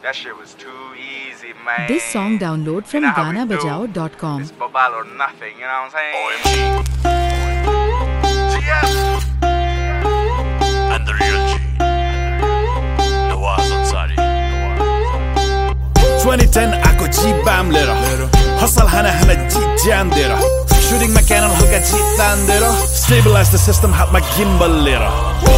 That shit was too easy, man. This song download from GhanaBajao.com. It's Bobal or nothing, you know what I'm saying? OMG. And the real G. Nawaz Ansari. 2010 ako G bam lera. Hustle hana G jam dera. Shooting my cannon hook at G tandera. Stabilize the system hat my gimbal lera.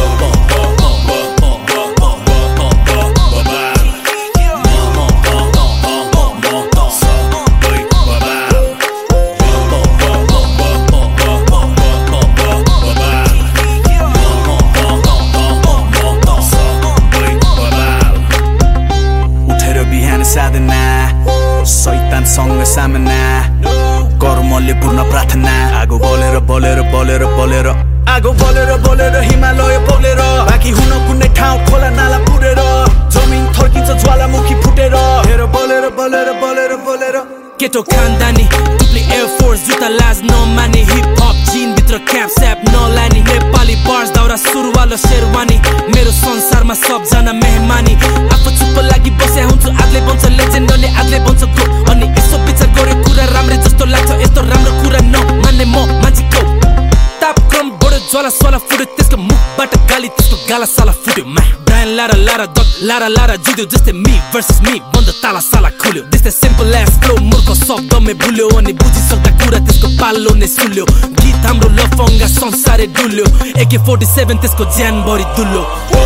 सैतानसँग सामना कर्मले पूर्ण प्रार्थना आगो बोलेर बोलेर बोलेर बोलेर आगो बोलेर बोलेर हिमालय बोलेर बाँकी हुन कुनै ठाउँ खोला नाला पुरेर जमिन थर्किन्छ ज्वालामुखी फुटेर हेर बोलेर बोलेर बोलेर बोलेर केटो खानदानी टुप्ली एयरफोर्स जुत्ता लाज नमाने हिप हप जिन भित्र क्याप स्याप नलानी नेपाली बार्स दाउरा सुरुवालो शेरवानी मेरो संसारमा सबजना मेहमानी आफू चुप्प लागि बसे हुन्छु आजले बन्छ लेजेन्ड अनि आजले बन्छ गो अनि यसो विचार गरे कुरा राम्रै जस्तो लाग्छ यस्तो राम्रो कुरा नमान्ने म मान्छेको तापक्रम बढ्यो ज्वाला स्वाला फुट्यो त्यसको मुखबाट गाली त्यसको गाला साला फुट्यो मा ब्रायन लारा लारा दग लारा लारा जित्यो जस्तै मी भर्सेस मी बन्द ताला साला खुल्यो त्यस्तै सिम्पल एस फ्लो मूर्ख शब्दमै भुल्यो अनि बुझिसक्दा कुरा त्यसको पालो नै सुल्यो गीत हाम्रो लफङ्गा संसारै डुल्यो AK-47 त्यसको ज्यान भरि दुल्यो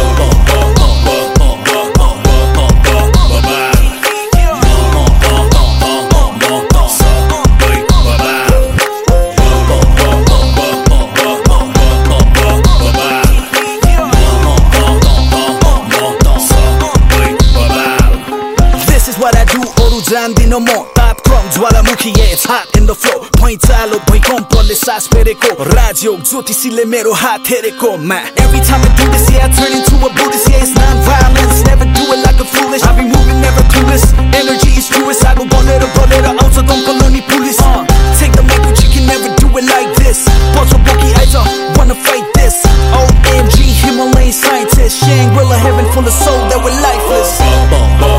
जान्दिन म तापक्रम ज्वालामुखी it's hot in the flow पैँचालो भैकम्पले सास फेरेको राजयोग ज्योतिषीले मेरो हात हेरेको मा Every time I do this yeah I turn into a Buddhist yeah it's non-violence never do it like a foolish I be moving never clueless energy is truest I go bolero bolero आउँछ दम colony police take the mic but you can never do it like this Bunch of bookie I don't wanna fight this OMG Himalayan scientist Shangri-La heaven full of soul that were lifeless